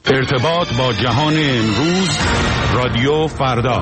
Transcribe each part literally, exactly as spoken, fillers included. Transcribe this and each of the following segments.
ارتباط با جهان امروز، رادیو فردا.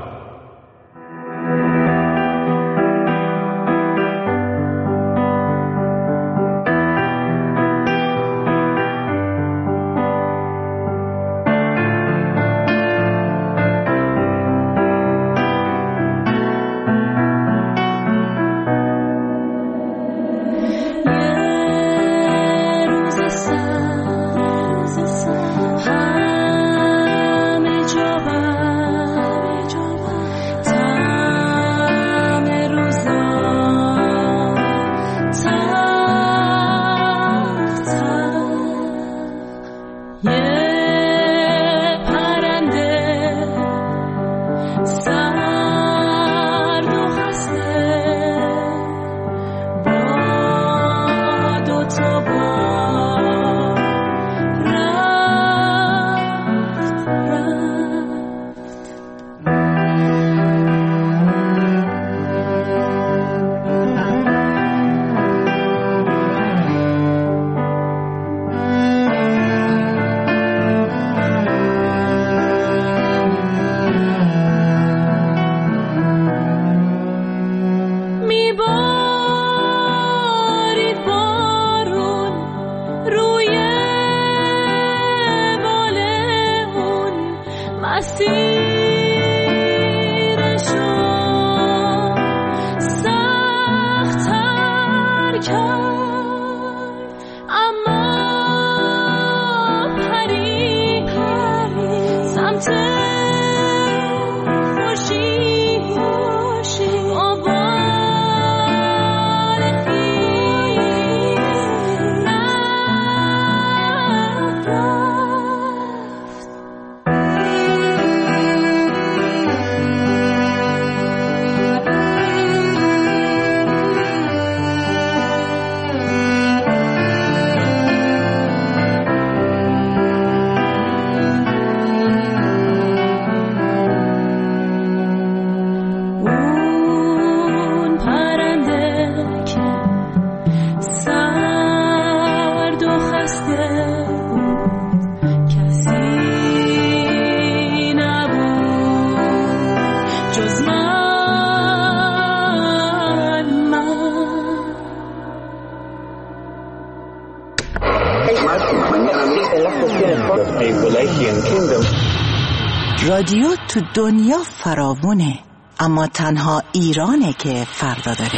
رادیو تو دنیا فراوونه، اما تنها ایرانه که فردا داره.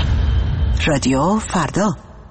رادیو فردا.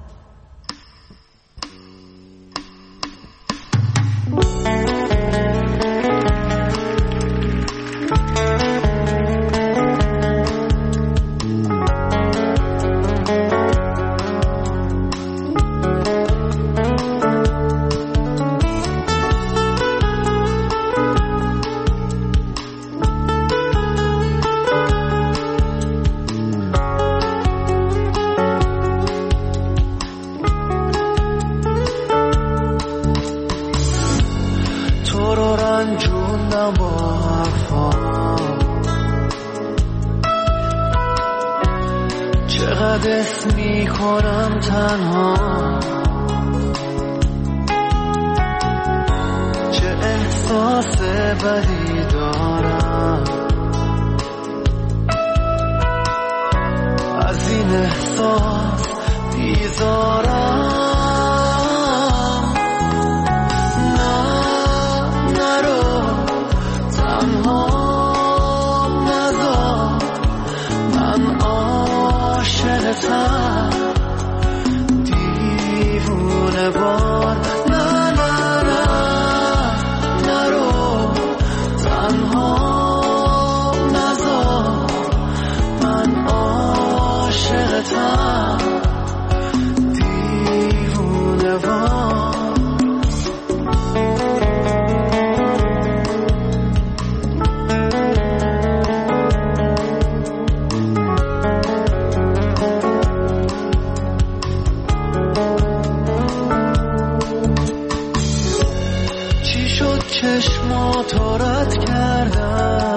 تو رد کردم،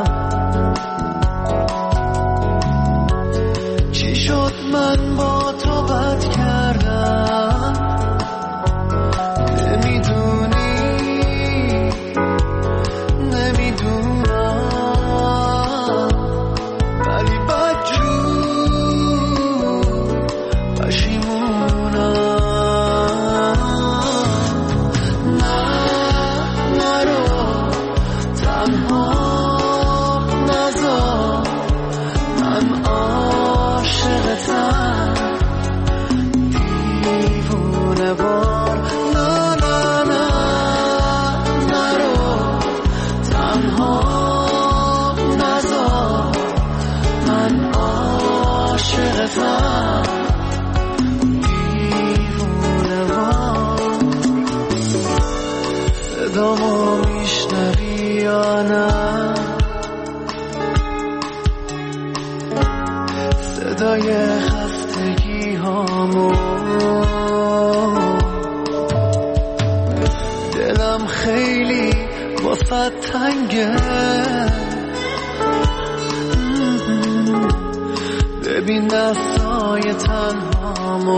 چی شد من با تو بد کردم، نمیدونی صدامو میشنوی یا نه؟ صدای خستگی هامو، دلم خیلی واسه تنگه، ببین دستای تنهامو.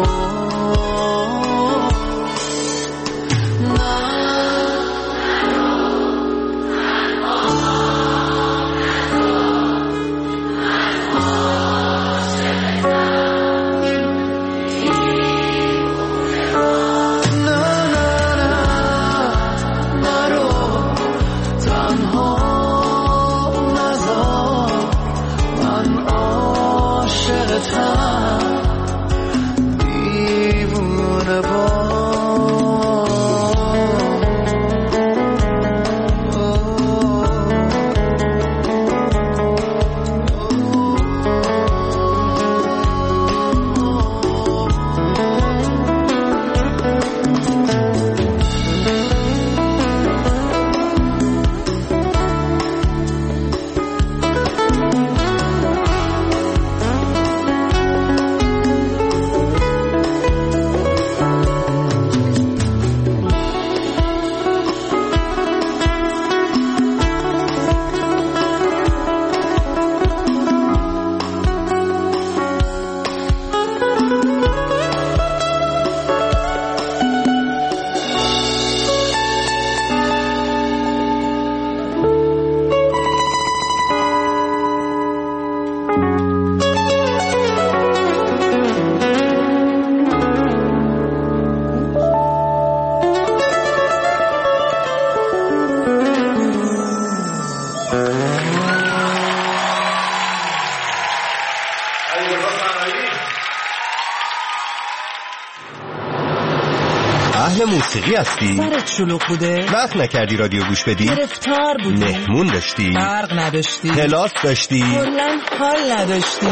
موسیقی هستی؟ سرت شلوغ بوده؟ وقت نکردی رادیو گوش بدی؟ گرفتار بودی؟ مهمون داشتی؟ برق نداشتی؟ کلاس داشتی؟ کلاً حال نداشتی؟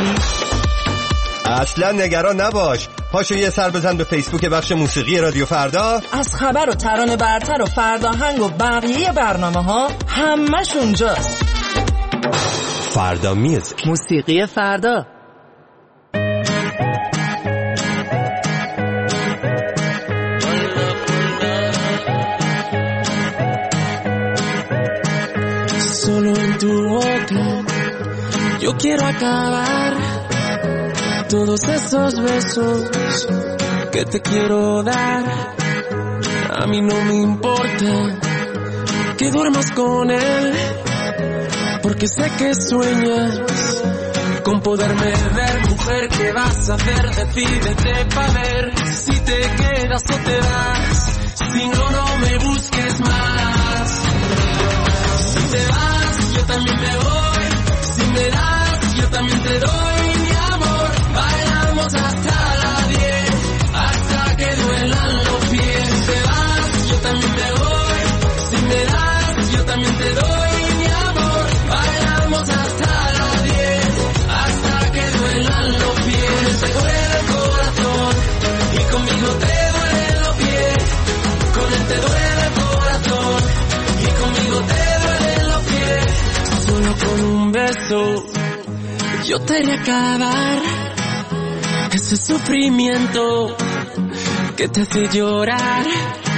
اصلا نگران نباش، پاشو یه سر بزن به فیسبوک بخش موسیقی رادیو فردا. از خبر و ترانه برتر و فرداهنگ و بقیه برنامه ها همش اونجاست. فردا میوزیک، موسیقی فردا. Solo en tu boca yo quiero acabar todos esos besos que te quiero dar. A mí no me importa que duermas con él, porque sé que sueñas con poderme ver. Mujer, ¿qué vas a hacer? Decídete pa' ver si te quedas o te vas. Si no, no me busques más. Si te vas, yo también me voy. Si me das, yo también te doy mi amor. Bailamos hasta las diez, hasta que duelan los pies. Si te vas, yo también me voy. Si me das, yo también te doy mi amor. Bailamos hasta las diez, hasta que duelan los pies. Te duele el corazón y conmigo te duelen los pies. Con él te duele el corazón y conmigo te duelen los pies. Solo con un beso yo te haré acabar ese sufrimiento que te hace llorar.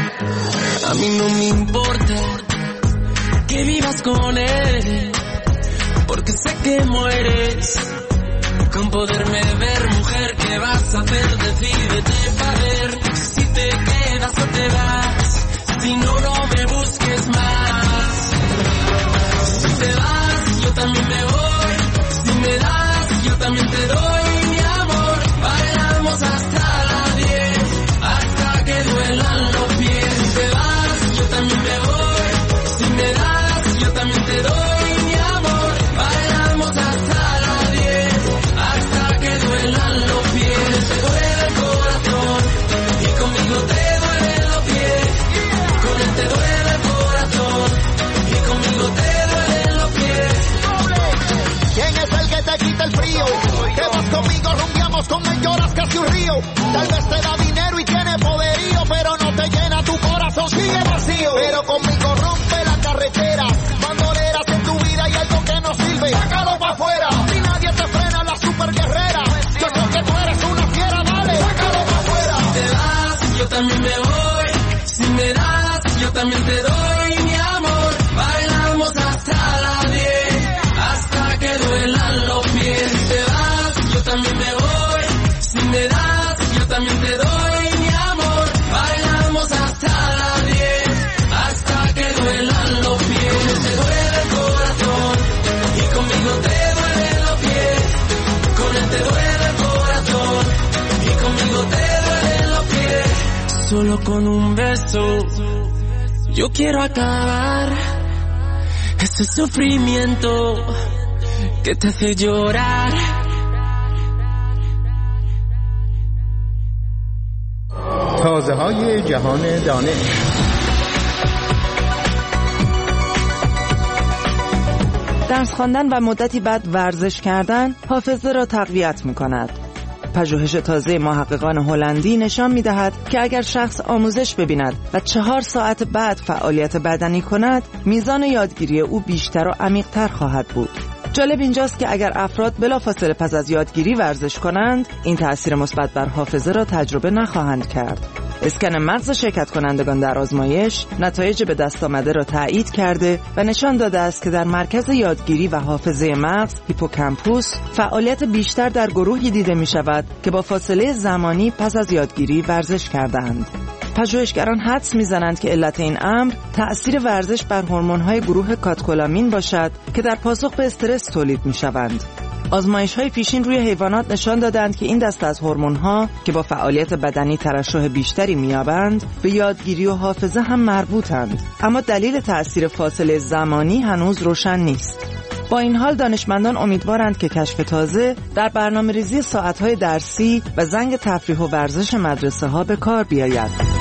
A mí no me importa que vivas con él, porque sé que mueres con poderme ver. Mujer, ¿qué vas a hacer? Decídete pa' ver si te quedas o te vas. Si no, no me busques más. Si te vas, yo también me voy. Si me das, yo también te doy mi amor. Bailamos hasta las diez, hasta que duelan los pies. Si te vas, yo también me voy. Si me das, yo también te doy mi amor. Bailamos hasta las diez, hasta que duelan los pies. Te duele el corazón y conmigo te duelen los pies. Con él te duele el corazón vacío, pero conmigo rompe la carretera. Bandoleras en tu vida y algo que no sirve, sácalo pa' afuera. Si nadie te frena, la super guerrera. Yo creo que tú eres una fiera, dale, sácalo pa' afuera. Si te vas, yo también me voy. Si me das, yo también te doy, mi amor. Bailamos hasta las diez, hasta que duelan los pies. Si te vas, yo también me voy. Si me das, yo también te doy, mi amor. Bailamos hasta las diez, hasta que duelan los pies. Te duele el corazón y conmigo te duelen los pies. Con él te duele el corazón y conmigo te duelen los pies. Solo con un beso yo quiero acabar ese sufrimiento que te hace llorar. تازه های جهان دانش. درس خواندن و مدتی بعد ورزش کردن حافظه را تقویت می کند. پژوهش تازه محققان هلندی نشان می دهد که اگر شخص آموزش ببیند و چهار ساعت بعد فعالیت بدنی کند، میزان یادگیری او بیشتر و عمیق‌تر خواهد بود. جالب اینجاست که اگر افراد بلافاصله پس از یادگیری ورزش کنند، این تأثیر مثبت بر حافظه را تجربه نخواهند کرد. اسکن مغز شرکت کنندگان در آزمایش نتایج به دست آمده را تایید کرده و نشان داده است که در مرکز یادگیری و حافظه مغز هیپوکامپوس فعالیت بیشتر در گروهی دیده می شود که با فاصله زمانی پس از یادگیری ورزش کردند. پژوهشگران حدس می‌زنند که علت این امر تأثیر ورزش بر هورمون‌های گروه کاتکولامین باشد که در پاسخ به استرس تولید می‌شوند. آزمایش‌های پیشین روی حیوانات نشان دادند که این دسته از هورمون‌ها که با فعالیت بدنی ترشح بیشتری می‌یابند، به یادگیری و حافظه هم مربوطند. اما دلیل تأثیر فاصله زمانی هنوز روشن نیست. با این حال دانشمندان امیدوارند که کشف تازه در برنامه‌ریزی ساعت‌های درسی و زنگ تفریح و ورزش مدرسه‌ها به کار بیاید.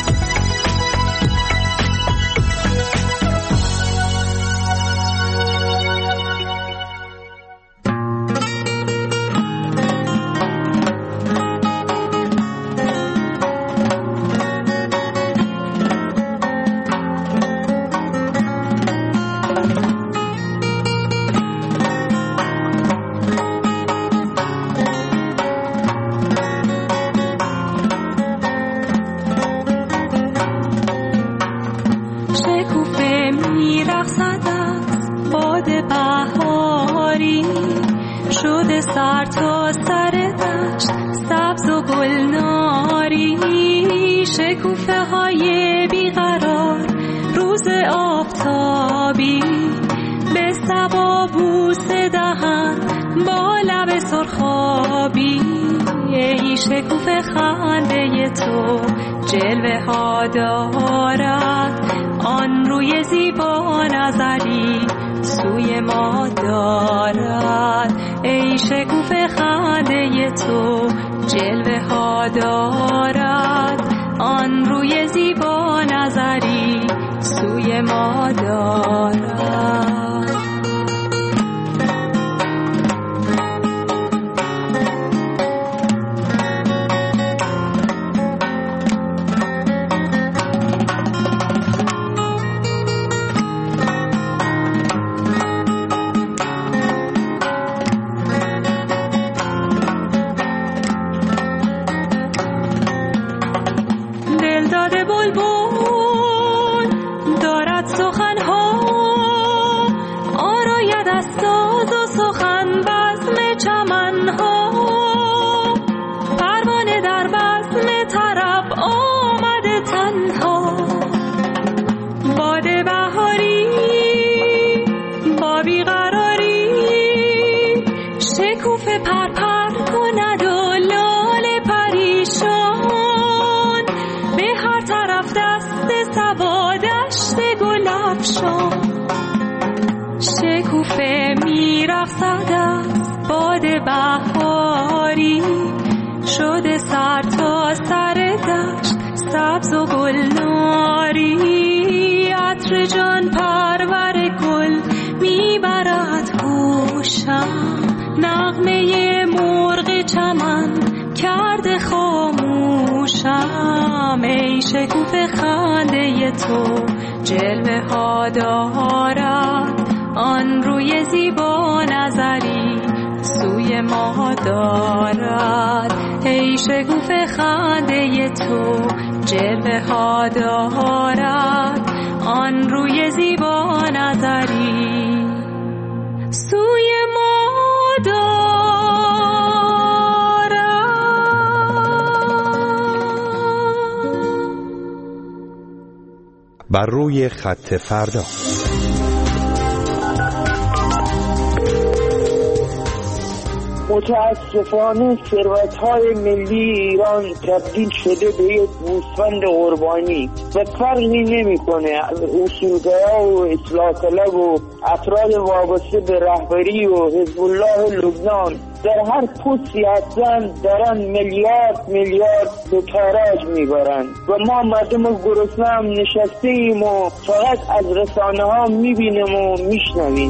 سر تا سر دشت سبز و گلناری، شکوفه های بیقرار روز آفتابی، به صبا بوسه دهن با لب سرخابی. ای شکوفه خنده تو جلوه ها دارد، آن روی زیبا نظری سوی ما دارد. ای شکوفه خنده تو جلوه ها دارد، آن روی زیبا نظری سوی ما دارد. شکوفه میرقصد از باد بهاری، شده سر تا سر دشت سبز و گلناری. عطر جان پرور گل میبرد گوشم، نغمه مرغ چمن کرده خاموشم. ای شکوفه خنده تو جلوه ها دارد، آن روی زیبا نظری سوی ما دارد. ای شگوفه خنده تو جلوه ها دارد، آن روی زیبا نظری سوی ما دارد. بر روی خط فردا. متاسفانه ثروت‌های ملی ایران تبدیل شده به یک گوسفند قربانی و فرقی نمی‌کنه. اصولگرا و اصلاح طلب و افراد وابسته به رهبری و حزب الله لبنان در هر پستی هستن دارن میلیارد میلیارد به تاراج میبرن و ما مردم گرسنه هم نشسته ایم و فقط از رسانه ها میبینیم و میشنویم.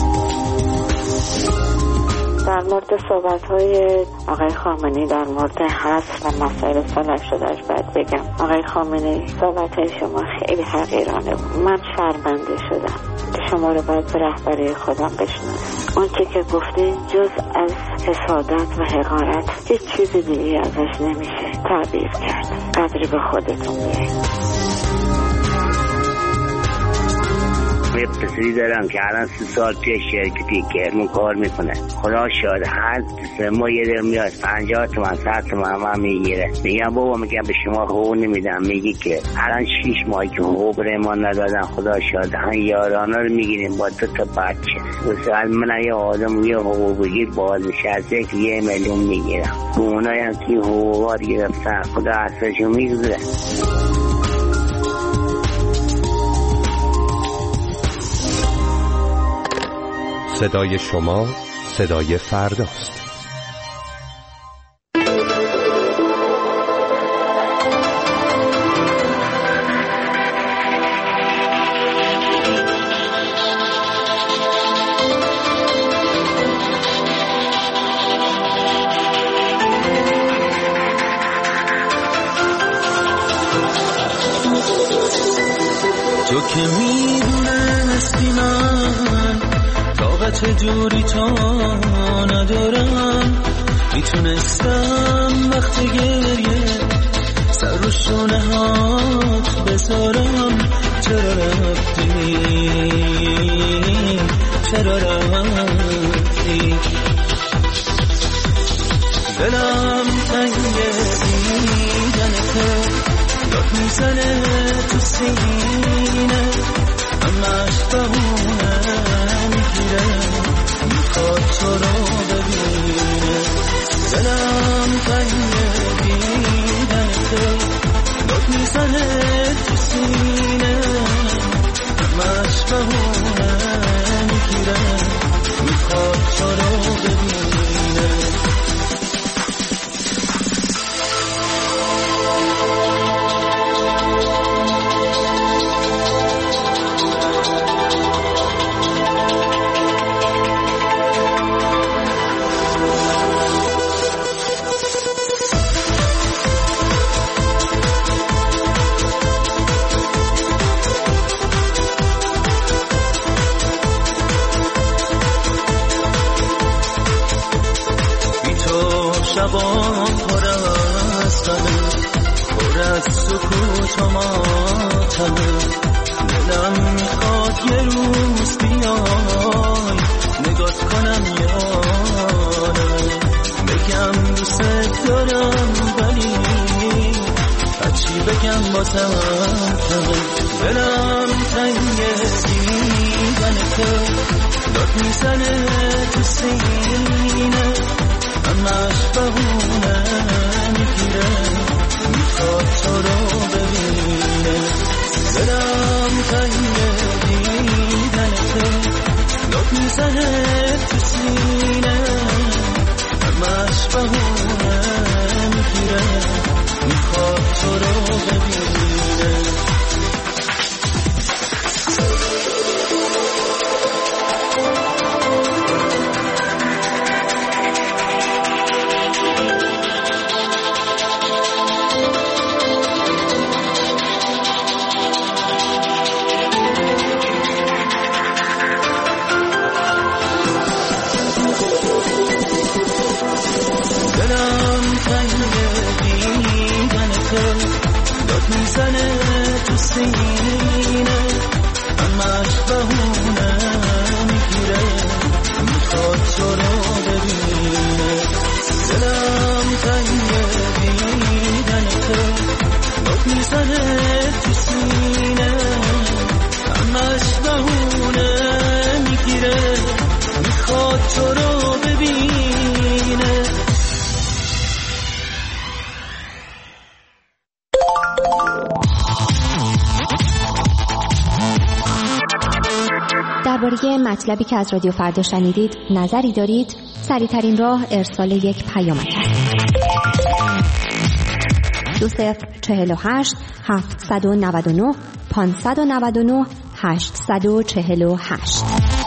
در مورد صحبت‌های آقای خامنه‌ای در مورد حذف و مسائل صلح شدهش باید بگم آقای خامنه‌ای صحبت‌های شما خیلی حقیرانه بود. من شرمنده شدم که شما رو باید به رهبری خودم بشناسم. اون چه که گفتین جز از حسادت و حقارت هیچ چیز دیگه ازش نمیشه تعبیر کرد. قدری به خودتون بیایید. یه پسری دارم که الان سی سال پیش شرکتی کرمون کار میکنه. خدا شاید هر سه ماه یه در میاد پنجاه تومن صد تومن هم میگیره. میگم بابا میگم به شما حقوق نمیدم. میگی که الان شیش ماهی که حقوق ریمان ندادن. خدا شاید هم یارانه رو میگیریم با دو تا بچه. مثلا من یه آدم یه حقوق بگیر بازنشسته که یه میلیون میگیرم. اونایی هم که حقوقات گرفتن خدا اصلشو میگذره. صدای شما صدای فرداست. تو که میدونستی من طاقت جوری تا ندارم، میتونستم وقت گریه سر رو شونه هات بذارم. چرا رفتی چرا رفتی دلم تنگه دیدنته داد میزنه تو سینه همش بهونه میگیره میخواد تو رو ببینه. دلم تنگه دیدنته داد میزنه تو سینه همش بهونه میگیره میخواد تو رو ببینه. شبان پر از غمه پر از سکوت و ماتمه. دلم میخواد یه روز بیای نگات کنم یادمه، بگم دوست دارم ولی هرچی بگم بازم کمه. دلم تنگه دیدنته داد میزنه تو سینه همش بهونه میگیره میخواد تو رو ببینه. دلم تنگه دیدنته داد میزنه تو سینه همش بهونه میگیره میخواد تو رو ببینه. میزنه تو سینه، همش بهونه میگیره میخواد تو رو ببینه. دلم تنگه دیدنته، داد میزنه تو سینه، همش بهونه میگیره میخواد تو رو ببینه. درباره مطلبی که از رادیو فردا شنیدید نظری دارید؟ سریع‌ترین راه ارسال یک پیامک است. دو صفر چهل و هشت هفتصد و نود و نه پانصد و نود و نه هشتصد و چهل و هشت.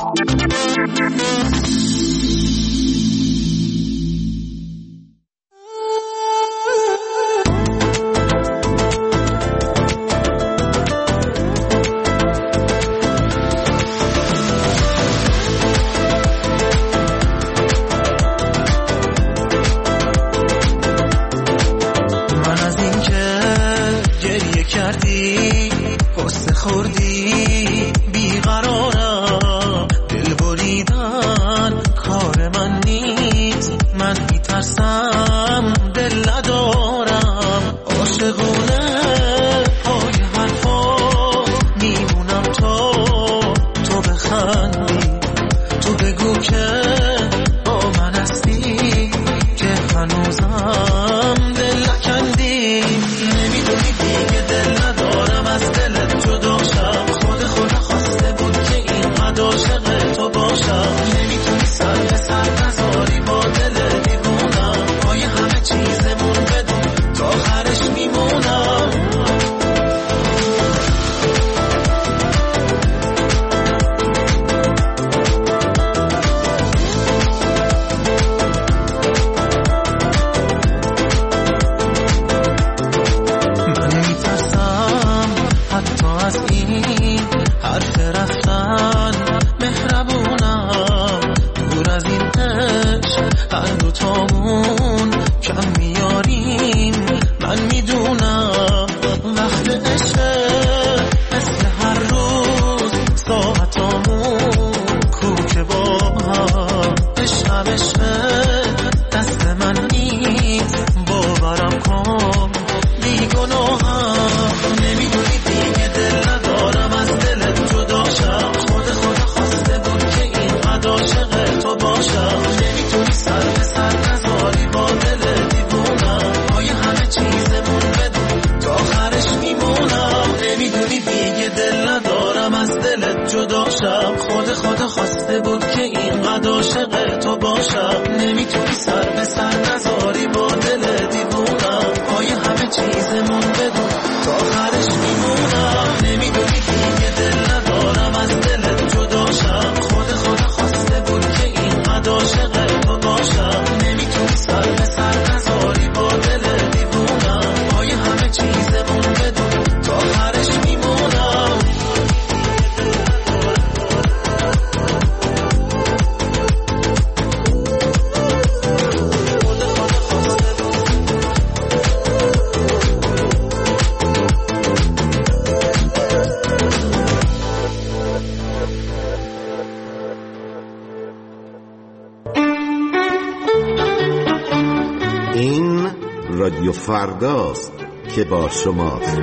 رادیو فرداست که با شماست.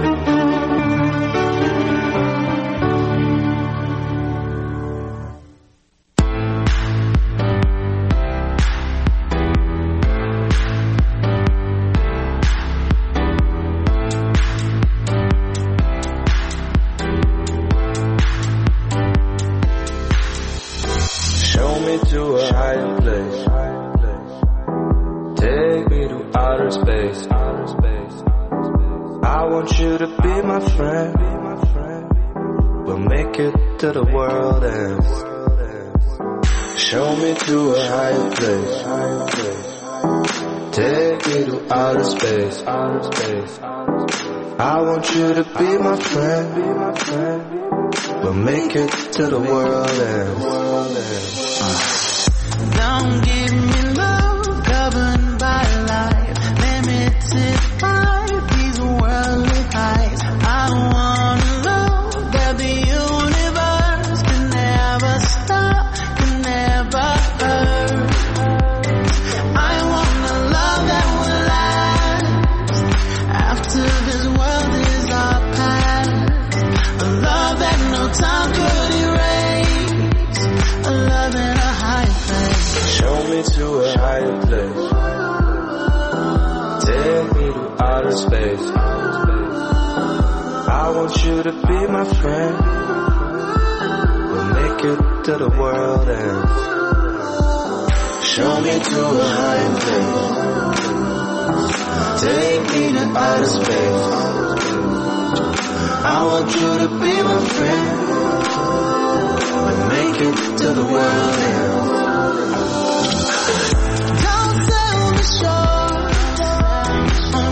Show me to a higher place. Take me to outer space. I want you to be my friend. We'll make it to the world ends. Show me to a higher place. Take me to outer space. I want you to be my friend. We'll make it to the world ends. Don't give me love governed by life, limited by these worldly highs. no time could erase. A love in a high place. Show me to a higher place. Take me to outer space. I want you to be my friend. We'll make it to the world ends. Show me to a higher place. Take me to outer space. I want you to be my friend. We'll make it to the world ends. Don't sell me short on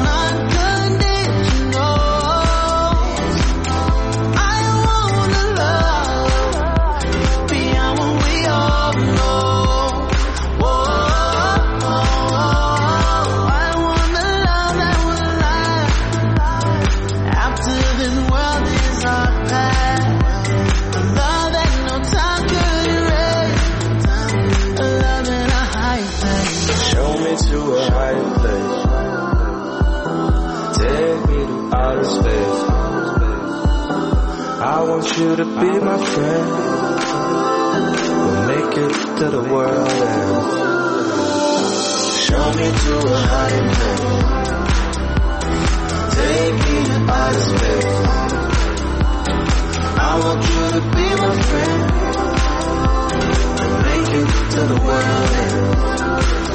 unconditional. I wanna love beyond what we all know. Whoa, I wanna love that will last after this world is our past. A love that no time could erase. A love in a high place. Show me to a higher place. Take me to outer space. I want you to be my friend. We'll make it to the world ends. Show me to a higher place. Take me to outer space. I want you to be my friend. We'll make it to the world ends.